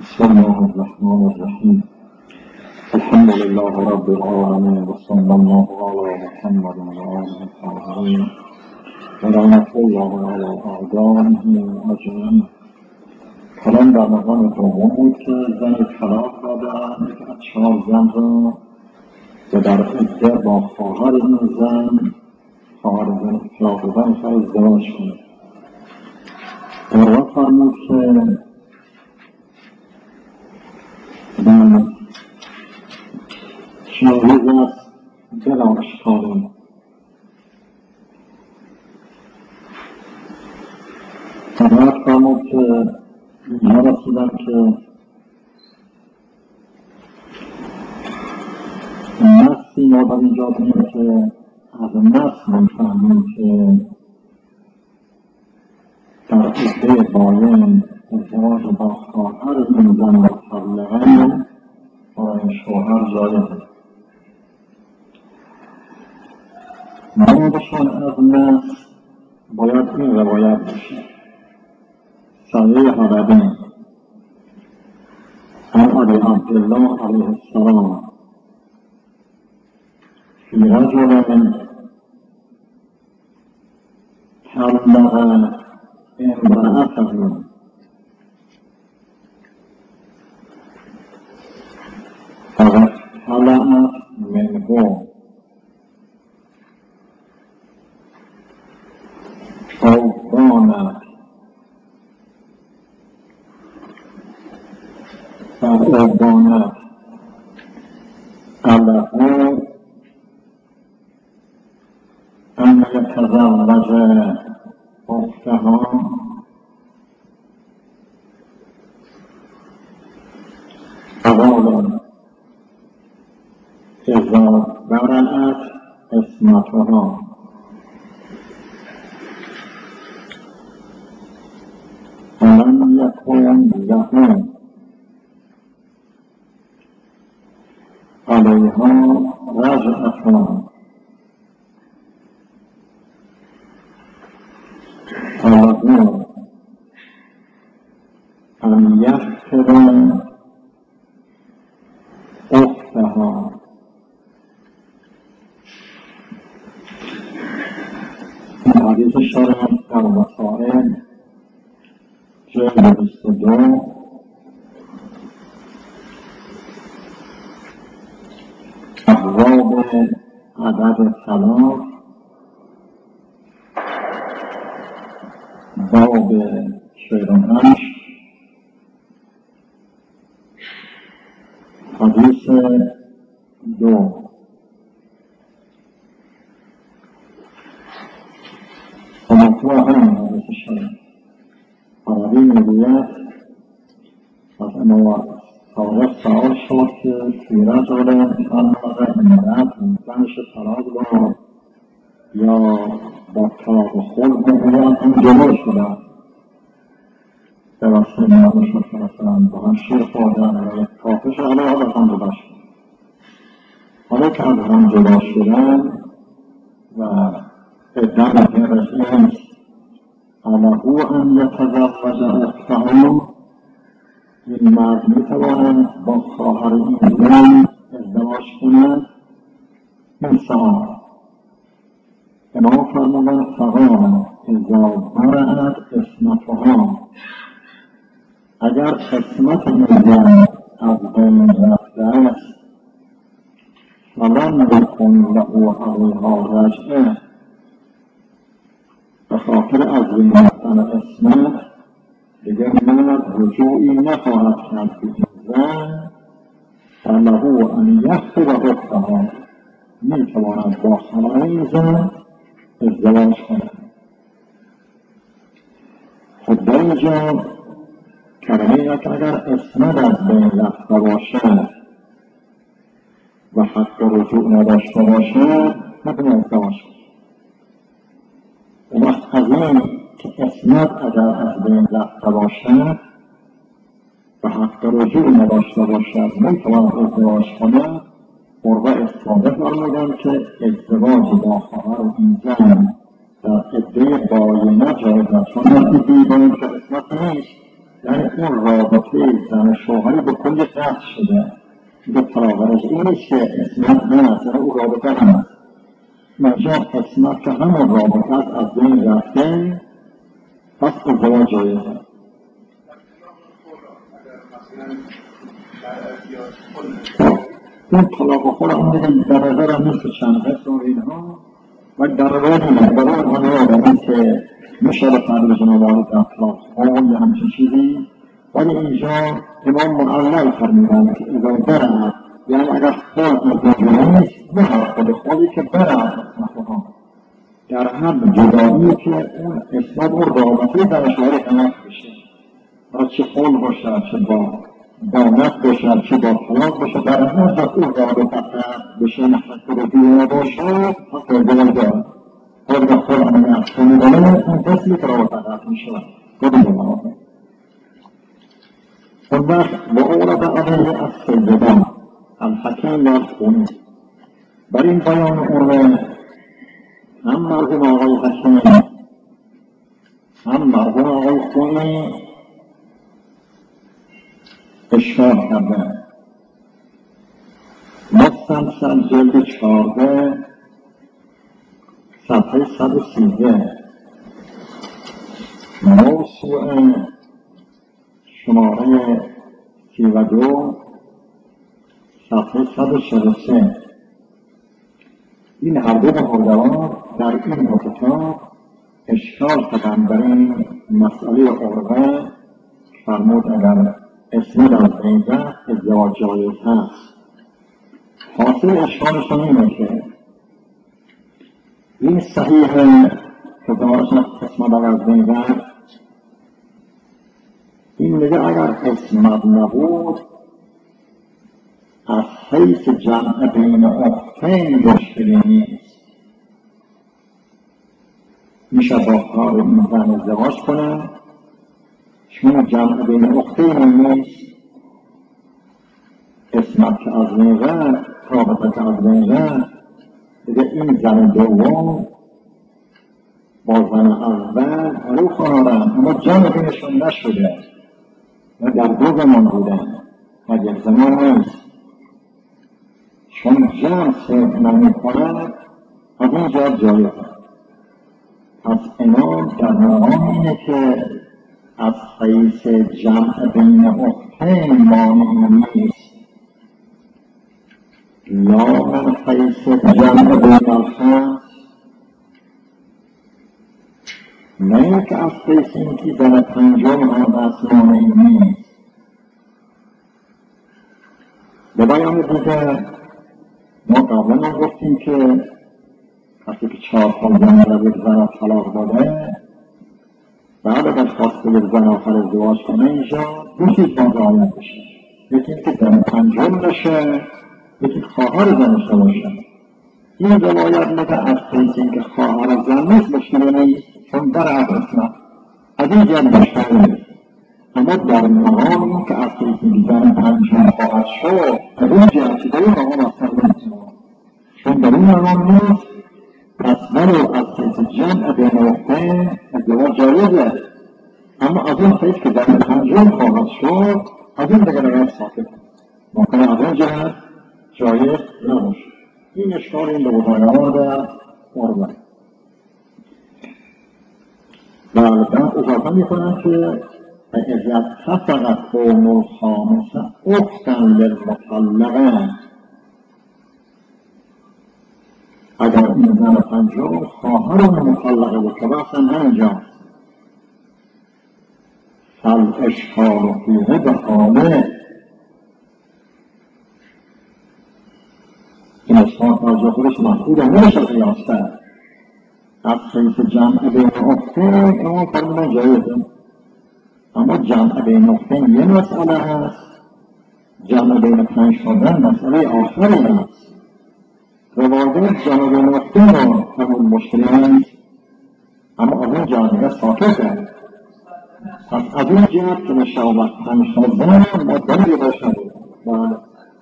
بسم الله الرحمن الرحیم. الحمد لله رب العالمین و صلی الله علی محمد و آله الطاهرین و رحمة الله علی اعدائه اجمعین. کلام در مقام دوم بود که زن طلاق داده‌اند از 4 زن را و در عده با خواهر این زن طلاق دادن می‌خواد ازدواج کنه. قرآن فرمود که چیزی است بلاش کنیم. قرآن فرمود که اینها رسیدن که نفسی ما در اینجا داریم که از نفس میفهمیم که در عده باین ازدواج با خواهر این زن و مطلقاً برای شوهر جایزه. مرادشان از نفس باید این روایت بشه. صحیح حببی عن ابی عبدالله علیه السلام فی رجل طلق امرأته فاختلعت منه أو بانت فأبانت له أن يتزوج أختها فقال إذا برأت عصمتها فلم يكن له عليها رجعة فله أن يحفظ أختها. این حدیث شرح در مسائل جلد 22 ابواب عدد طلاق باب 48 حدیث 2. و مطلع همین حدیث شرح عربی میگوید از امام صادق سوال شد که فی رجل طلق امرأته زنش طلاق داد یا با طلاق خلع میگوید این جلو شدن به واسه مردشون که مثلا با هم شیر خوردن و یک کافش حالا از هم جدا شدن. حالا که از هم جدا شدن و عده مهرش نیست له ان یتزوج اختها، این مرد میتواند با خواهر این زن ازدواج کند. این سوال امام فرمودن فقال اذا برأت عصمتها، اگر عصمت این زن از بین رفته است ولم یکن له علیها رجعه، به خاطر از بین رفتن عصمت دیگر مرد رجوعی نخواهد کرد به این زن، فله ان یخطب اختها، میتواند با خواهر این زن ازدواج کند. خب در اینجا کلمه که اگر عصمت از بین رفته باشد و حق رجوع نداشته باشد نکنه ازدواج کند. اون وقت از این که عصمت اگر از بین رفته باشد و حق رجوع نداشته باشد میتواند ازدواج کند. قربه استفاده فرمودن که ازدواج با خواهر این زن در عده باینه جایز است، چون وقتی دیدن که عصمت نیست یعنی اون رابطه زن شوهری به کل قطع شده به فراغرش این نیست که اسمت هست یعنی اون رابطه هم هست منجا اسمت که همون رابطه از بین رفته پس ازدواج جایزه این طلاق خود هم دیگه در نظر هم نیست چند قسم و اینها و در نظر هم برای آنها هم که میشه به فرد جنواری در طلاق خود یا همچین چیزی ولی اینجا امام معلل فرمیدن که اذا برع یعنی اگر خود از نجوه نیست نه خود خودی که برع اسمتها در حد جدایی که اون اسمت و رابطه در شوهر طلاق بشه و چه خول باشد چه با نفت باشد چه با طلاق باشد در هر جا اون رابطه بشه نحن رو باشد پس ازدواج دارد خود به خود آن نفت میدانه اون قسمی که رابطه قطع میشود خود جوابه اون وقت و اورد علیه از سیدان الحکم و الخونی بر این بیان اون هم مرحوم آقای حکیمی هم مرحوم آقای خونی اشکال کرده مستمسل جلد 14 صفحه 113 موضوع شماره 32 صفحه 143 این هر دو مقدمات در این دو کتاب اشکال کردن بر این مسئله عرضه فرمود اگر اسمت از بین رفت ازدواج جایز هست حاصل اشکالشون اینه که این صحیح که دارشن اسمت از بین رفت این میگه اگر اسمت نبود از حیث جمع بین اختین مشکلی نیست میشه با کار این زن ازدواج کنه چون جمع بین اختین نیست اسمت که از بین رفت رابطه که از بین رفت دیگه این زن دوم با زن اول هلو خواهرم اما جمع بینشون نشده و در دو زمان بودن و یک زمان نیست چون جمع صرف نمی کند از این جا جایه پس امام در مقام اینه که از حیث جمع بین اختین مانعی نیست یا من حیث جمع بین الخمس نه که از حیث اینکه زن پنجم هم از مانعی نیست به بیان دیگه ما قبلا هم گفتیم که کسی که 4 زن را یک زن طلاق داده بعد از خواست یک زن آخر ازدواج کنه اینجا دو چیز باید رعایت بشه یکی اینکه زن پنجم بشه یکی خواهر زنش باشه این روایت میگه از حیث اینکه خواهر زن نیست مشکلی نیست چون در اسمت از این جد مشکلی نیست اما در مقام این که از حیث اینکه زن پنجم خواهد شد از این جد که در این مقام اصلا نیست چون در این مقام نیست پس ولو از حیث جمع بین اختین ازدواج جایزه اما از این حیث که زن پنجم خواهد شد از این دیگر روایت ساکت ممکنه از این جهت جایز نباشه این اشکال این دو بیان در عرضه بله بعد اضافه میکنن که اذا اتفق قوم الخامسه اختا للمطلقه اگر این زن پنجم خواهر مطلقه بود که بحثا همینجا فالاشکال فیه بحاله این اشکال راجع خودش محدود نمیشه قیاس کرد از حیث جمع بین اختین اما فرمودن جایزه اما جمع بین اختین یه مسئله هست جمع بین 5 شدن مسئله آخری هست روایت جمع بین اختین رو همون مشکلی هست اما از این جمعه ساکت هست پس از این جمع که نشه آمد 5 شدن ما دلیل باشد بله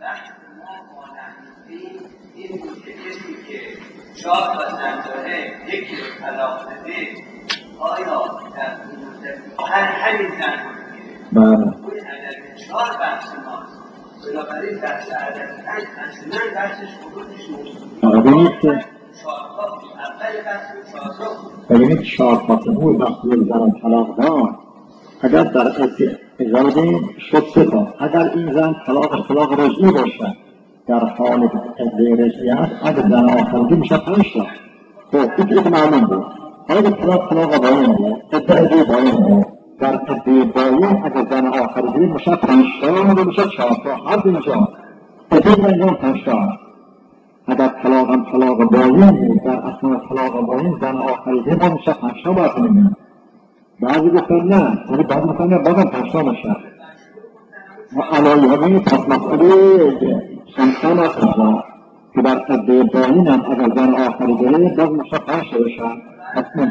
شاد باشن داره یکی رو طلاق بده آیا در همین زن بله. اون عدد 4 بخش ماست. بنابراین بخش عدد 5 اصلا بخشش خروجش موضوع ببینید که 4 تا اول بخش 4 تا ببینید 4 فاطمه وقتی یک زن طلاق داد، اگر در اجازه شد 3 تا، اگر این زن طلاق رجعی باشه در حال عده رجعیت، اگر زن آخری میشه 5 تا. خب این که معلوم بود. حالا که طلاق باین بود، عده باین بود، در عده باین اگر زن آخری گیرید میشه 5 تا، میشه 4 تا، هر دو میشه عده باین 5 تا. اگر طلاق باین بود، در اثناء طلاق باین زن آخری گیرید میشه 5 تا باید میگن. بعضی گفتن نه، ولی بعضی گفتن نه، بازم 5 تا میشه. و علایه همین پس مسئله شمسان است که در عده باین هم اگر زن آخری گیرید باز میشه 5 تا بشه. حتما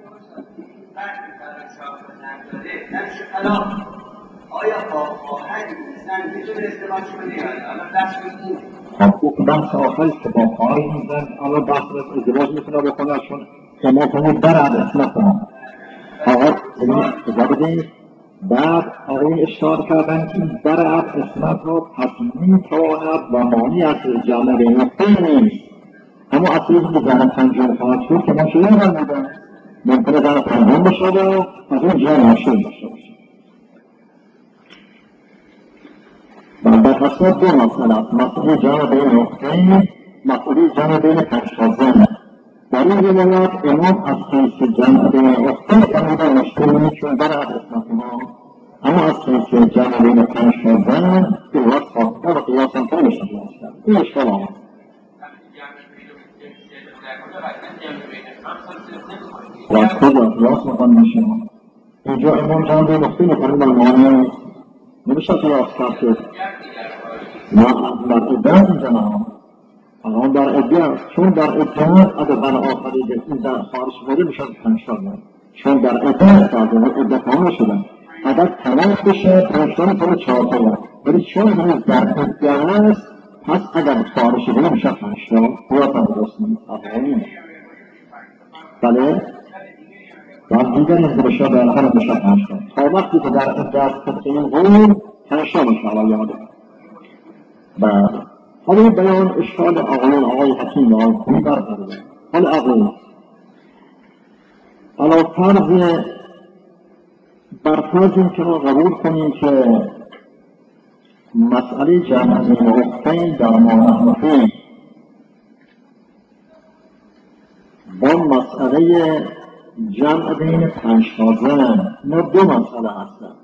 آیا با خواهر زن میتونه ازدواج کنه یا نه؟ الان بحث این خب بحث آخری که با خواهر این زن الان بحث ازدواج میتونه بکنه، چون شما کنید برد اسمت کنم آقا اجازه بعد آقای اشاره کردن که برد اسمت رو پس میتواند و مانی از جامعه بینفته نیست. اما اصلی که زن پنجم خواهد شد که ما شده نمیدن ممکنه زن پنجم بشه و از اون جامعه مشکل بشه. در حسن دو مسئله است. مسئله جمع بین اختین، مسئله جمع بین 5 تا زن. در این روایات امام از حیث جمع بین اختین فرمودن مشکل نیست، چون برد اسمت ما. اما از حیث جمع بین 5 تا زن قیاس خواهده و قیاس هم کنه میشه کرد. این اشکال آمد. و کجا قیاس میکنه میشه اینجا امام جمع بین اختین فرمودن معنی نمیشه قیاس کرد که نه در عده اینجا نه، الان در عده است، چون در عده اگر زن آخری این در خارج بوده میشه 5 تا زن، چون در عده است، عده تمام شدن، اگر تمام بشه 5 تا میتونه 4 تا زن، ولی چون هنوز در عده است پس اگر خارج بوده میشه 5 تا. خیلی هم درست نیست بله و دیگری که بشه در حال میشه 5 تا. تا وقتی که در عده است که این قول 5 تا میشه الان یاده. بله حالا بیان اشکال آقای حکیم و آقای خوبی برده. حالا علا فرض این که ما قبول کنیم که مسئله جمع بین اختین در ما نحنفی با مسئله جمع بین 5 تا زن اینا دو مسئله هستند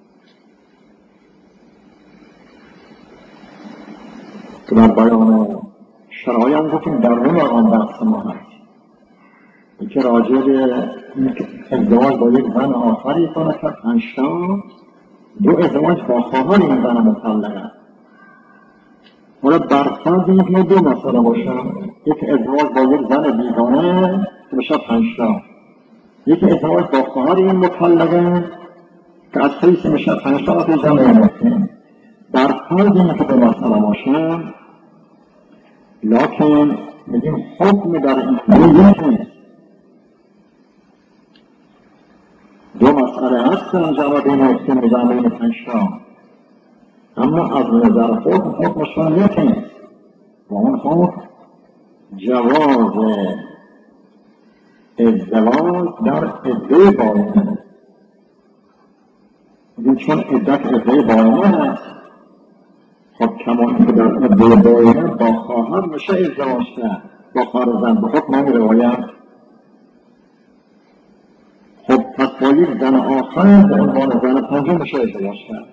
که در بیان شرعی هم گفتیم در اون آن بحث ما هست که راجع به ازدواج با یک زن آخری کنه که 5 تا، دو ازدواج با خواهر این زن مطلقه. حالا برفرض این که دو مسئله باشن، یک ازدواج با یک زن بیگانه که بشه 5 تا، یک ازدواج با خواهر این مطلقه که از حیث میشه 5 تا که جمع نمیکنه. برفرض این که دو مسئله باشن، لکن میگیم حکم در این نیست. دو مسئله هستن جمع بین اختین و جمع بین 5 تا، اما از نظر حکمشان یکی نیست و اون حکم جواز ازدواج در عده باینه. چون عده باینه هست، خب کما اینکه در عده باینه با خواهر میشه ازدواج کرد، با خواهر زن به حکم این روایت. خب پس با یک زن آخر به عنوان زن پنجم میشه ازدواج کرد.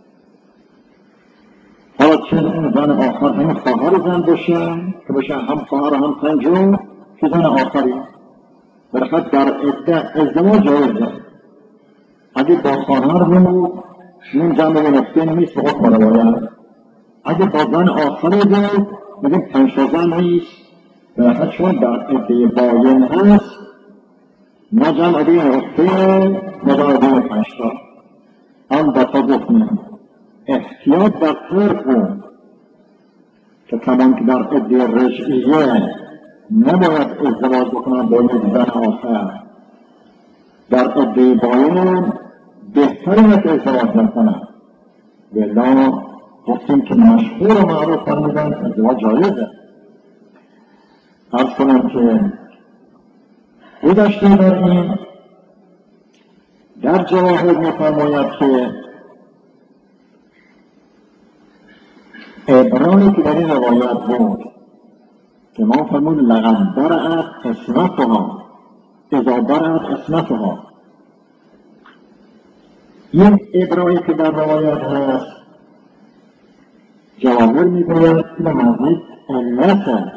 حالا چون اون زن آخر همین خواهر زن باشه که بشه هم خواهر هم پنجم که زن آخری برخط در عده ازدواج جایزه. اگه با خواهر بود این جمع نفته نیست به حکم روایت. اگه با زن آخری بود میگیم 5 تا زن نیست، برخط چون در عده باین هست نه جمع بین نفته نه جمع بین 5 تا. البته گفتیم احتیاط در طرف بود که کمان که در عده رجعیه نباید ازدواج بکنن با یک زن آخر، در عده باین بهتر بهترین که ازدواج نکنن. بلا گفتیم که مشهور و معروف فرمودن ازدواج جایزه. عرض کنم که گذشته بر این در جواهر می‌فرماید که عبرانی که در این روایت بود که ما فرمود لقد برأت اسمتها اذا برأت اسمتها، این عبرانی که در روایت هست جواهر می‌گوید که مزید علت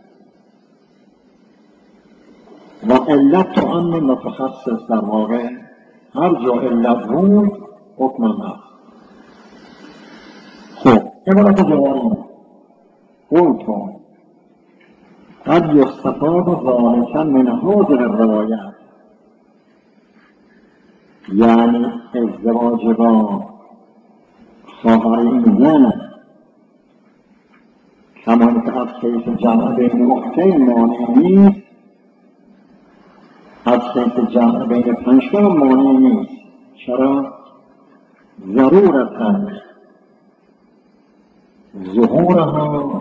و علت تو امن متخصص، در واقع هر جا علت بود حکم هست. خب عبارت جواهر قلت قد یستفاد ذلك من هذه الروایت، یعنی ازدواج با خواهر این زن کمان که از حیث جمع بین اختین مانع نیست، از حیث جمع بین پنجتا مانع نیست. چرا؟ ضرورتا ظهورها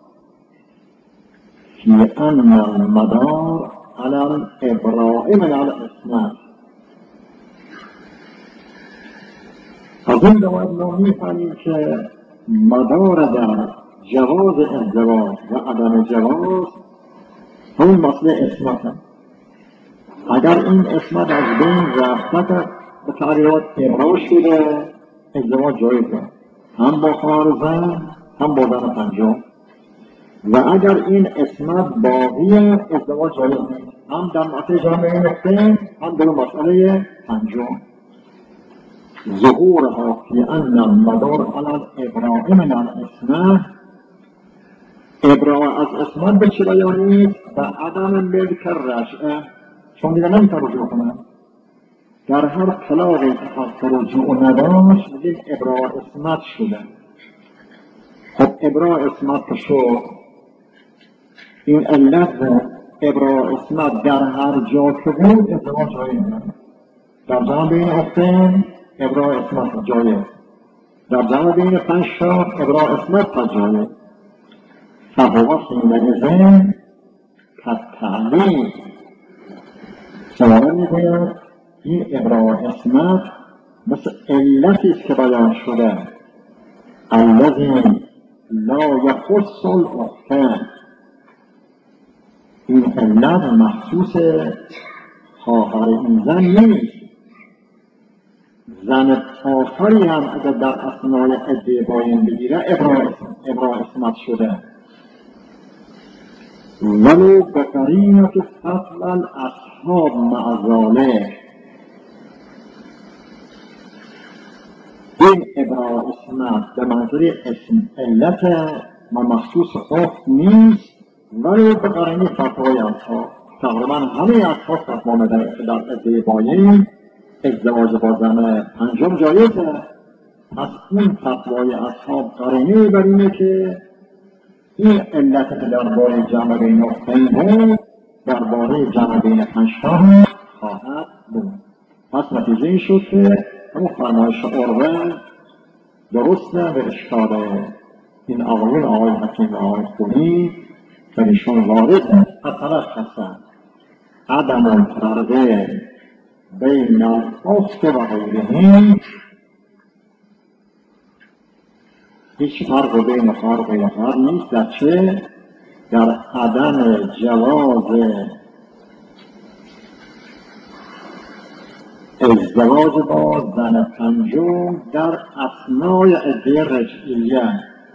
فی ان المدار علی الابراء من الاسماء. از این روایت ما می‌فهمیم که مدار در جواز ازدواج و عدم جواز همون مسئله اسمت هست. اگر این اسمت از بین رفت به تغییرات ابراء شده ازدواج جایزه، هم با خواهر زن هم با زن پنجم. و اگر این اسمت باقی ازدواج جایز نیست، هم در مسئله جمع بین اختین هم در مسئله پنجم. ظهورها فی ان المدار علی الابراء من الاسماء، ابراء از اسمت به چه بیانید؟ و عدم ملک رجعه، چون دیگه نمیتونه رجوع کنه. در هر طلاقی که حق رجوع نداشت میگیم ابراء اسمت شده. خب ابراء اسمت شد، این علت ابراء اسمت در هر جا که بود ازدواج جایزه. در جمع بین اختین ابراء اسمت جایز، در جمع بین پنجتا ابراء اسمت جایز. فهو حینئذ کالتعلیم، سواره میگوید این ابراء اسمت مثل علتی است که بیان شده الذی لا یخص الاختین، این علت مخصوص خواهر این زن نیست. زن آخری هم اگر در اثنای عده باین بگیره ابراء اسمت شده، ولو بقرینة فضل الاصحاب مع ذلک. این ابراء اسمت به منظور علت و مخصوص خود نیست، ولی به قرینه فتوای اصحاب. تقریبا همه اصحاب فتوا میدن در عده باین ازدواج با زن پنجم جایزه. پس این فتوای اصحاب قرینه بر اینه که این علت که درباره جمع بین اختین بود درباره جمع بین پنجتا خواهد بود. پس نتیجه این شد که همون فرمایش عروه درسته به اشکال این آقای حکیم و آقای خونی که ایشون وارد فتلخص عدم الفرق بین الاخت و غیرهم، هیچ فرق بین خواهر و غیر خواهر نیست. در چه؟ در عدم جواز ازدواج با زن پنجم در اثنای عده رجعیه،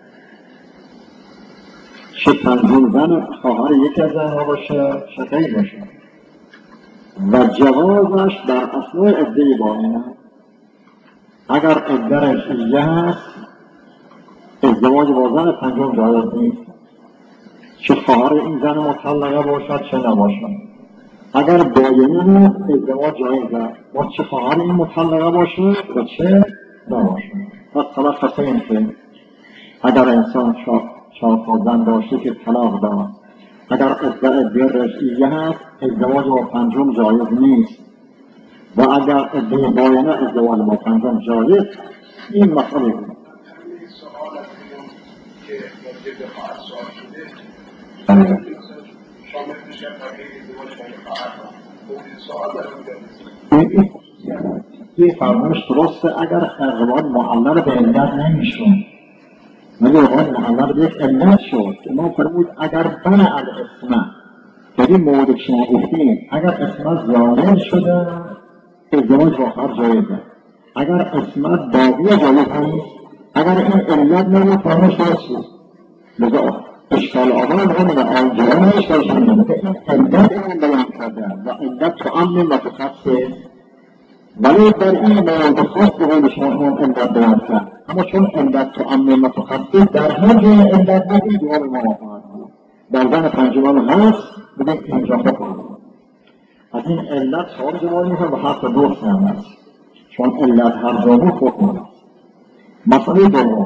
چه پنجم زن خواهر یکی از زنها باشه چه غیر باشه، و جوازش در اثنای عده باینه. اگر عده رجعیه هست ازدواج با زن پنجم جایز نیست، چه خواهر این زن مطلقه باشد چه نباشد. اگر باینه هست ازدواج جایزه، با چه خواهر این مطلقه باشد و چه نباشد. پس تلخص این که اگر انسان چهار زن داشته که طلاق داد، اگر عده رجعیه هست ازدواج با پنجم جایز نیست. و اگر عده باینه ازدواج با پنجم جایز، این مسئله بود. سوال از اینم که راجع به خواهد سوال شده شامل میشه برای ازدواج با خواهد این سوال در اونجا این فرمایش درسته اگر ازدواج معلل به علت نمیشون، ولی ازدواج معلل به یک علت شد که ما فرمود اگر بنع الاسمه، در این مورد شما گفتیم اگر اسمت ظاهر شده ازدواج با خواهد جایزه، اگر اسمت باقی جایز نیست، اگر این علت نمید فرمایش درست بود. لذا اشکال آدم همینه آنجا اشکال شده که این علت این بیان کرده و علت تعمیم و تخصص، ولی در این مورد خاص به قول شما اون علت بیان کرد، اما چون علت تعمیم و تخصص در هر جای علت بود این جواب ما خواهد بود. در زن پنجمان هست بگیم اینجا بکنیم از این علت سوال جواب میکنم و حرف درست هم هست، چون علت هر جا بود حکم هست. مسئله دوم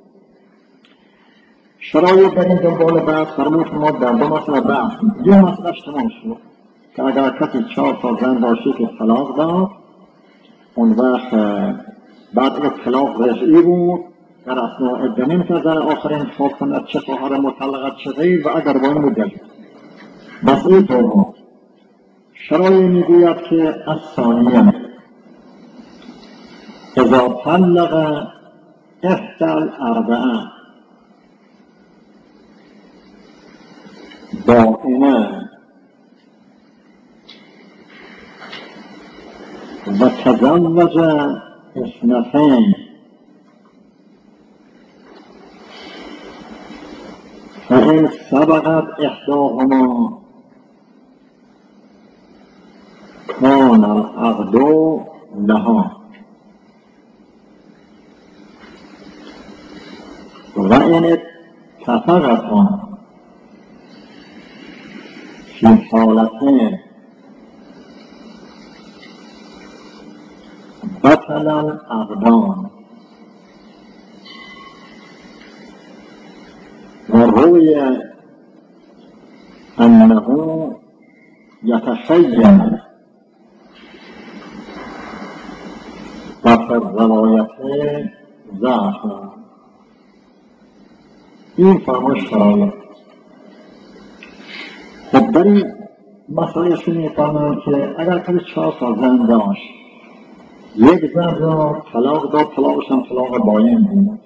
شرایط در این دنبال بحث فرمود که ما در دو مسئله بحث یه مسئلهش تمام شد که اگر کسی 4 تا زن داشته که طلاق داد، اون وقت بعد اگر طلاق رجعی بود در اثناء عده نمی‌تونه زن آخر انتخاب کند چه خواهر مطلقه چه غیر و اگر با این مدت. مسئله دوم شرایط میگوید که الثانیه اذا طلق احدى الاربعه بائنه و تزوج اثنتین فإن سبقت احداهما كان العقد لها وإن اتفقتا في حالتين بطل العقدان. وروي أنه يتخيل وفي الرواية ضعف. این فرمایش شرایط. خب در این مسئلهشون میفرمایند که اگر کسی 4 تا زن داشت، یک زن را طلاق داد، طلاقش هم طلاق باین بود،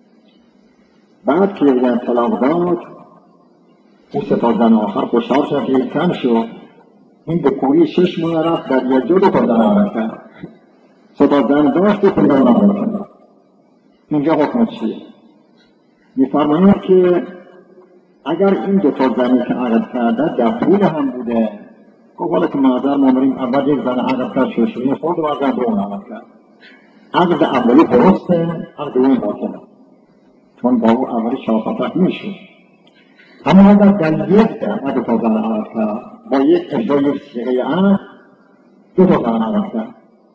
بعد که یک زن طلاق داد اون 3 تا زن آخر خوشحال شد که کم شد، این به کوری 6 ماه رفت در یک جا 2 تا زن آمد کرد، 3 تا زن داشت 2 تا زن آمد کرد. اینجا حکم چیه؟ میفرمایند که اگر این 2 تا زنی که عقد کرده در طول هم بوده، خب حالا که معذر ما بریم اول یک زن عقد کرد شوشونی خورد و زن دوم عقد کرد، عقد اولی درسته، عقد دوم باطله، چون با او اولی 4 تا تکمیل شد. اما اگر در یک در 2 تا زن عقد کرد با یک اجرای یک صیغه عقد 2 تا زن عقد کرد،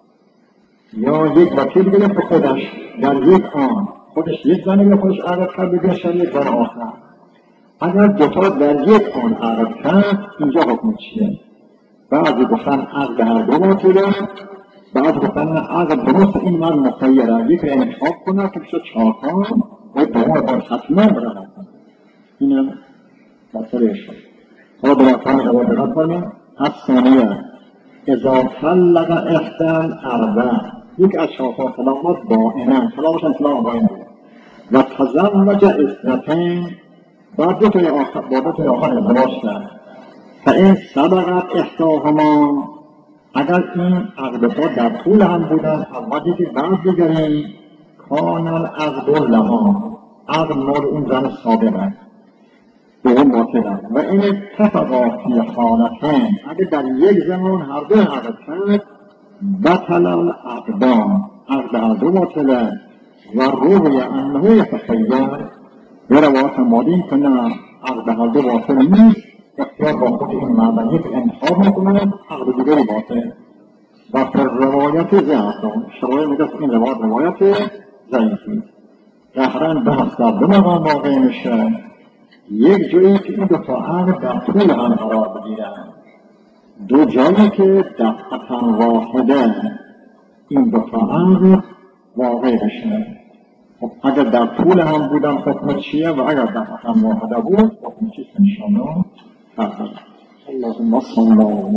یا یک وکیل گرفت به خودش در یک آن خودش یک زنی به خودش عقد کرد بدون شریک زن آخر، اگر 2 تا در یک آن عقد کرد اینجا حکم چیه؟ بعضی گفتن عقد هر دو باطله، بعضی گفتن عقد درست، این من مخیره، یک را انتخاب کنه که بشه 4 تا و دوم باید حتما برد. اینم مسئله شد. حالا بلافرم عوضت کنیم. الثانیه اذا طلق احدى الاربع، یک از 4 تا طلاقات بائنه، طلاقش هم طلاق باین بود، و تزوج اثنتین، بعد 2 تا آخر با 2 تا آخر ازدواج کرد، فإن سبقت احداهما، اگر این عقدها در طول هم بودن اولی که بعد بگریم کان العقد لها، عقد مال اون زن سابقه دوم باطله. و این اتفقا فی حالتین، اگر در یک زمان هر دو عقد کرد بطل العقدان، عقد هر دو باطله. و روی انه یتخیر، به روایت مالین که نه عقد هر دو باطل نیست، اختیار با خود این معنی که انتخاب میکنه عقد دیگری باطل. و پر روایت ضعفان، شرایط میگه این روایت ضعیفی. قهرن بحث در 2 مقام واقع میشه، یک جایی که این 2 تا عقد در طول هم قرار بگیرن دو جایی که دفعتا واحده این دو تا امر واقع بشه. خب اگر در طول هم بودن حکم چیه و اگر دفعتا واحده بود حکم چیست انشاءالله؟ اللهم صل